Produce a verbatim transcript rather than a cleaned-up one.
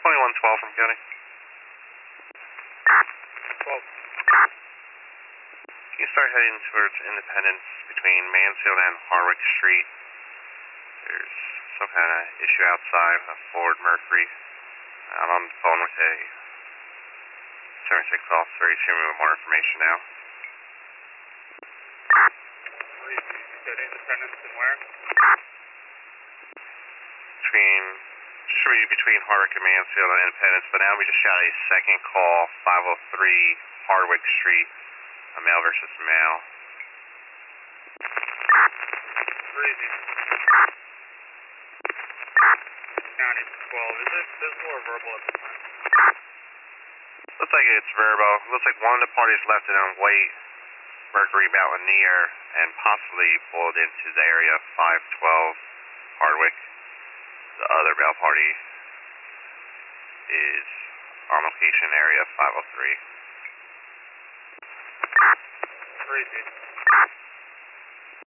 twenty-one twelve from County. twelve. Can you start heading towards Independence between Mansfield and Harwick Street? There's some kind of issue outside a Ford Mercury. I'm on the phone with a seventy-six officer. He's giving me more information now. You said Independence and where? Between, should be between Harwick and Mansfield and Independence, but now we just shot a second call, five oh three Harwick Street, a male versus male. Crazy. County twelve. Is it visible or verbal at this time? Looks like it's verbal. Looks like one of the parties left it on white Mercury Mountaineer and possibly pulled into the area five twelve Hardwick. The other Bell party is on location area five oh three. Crazy.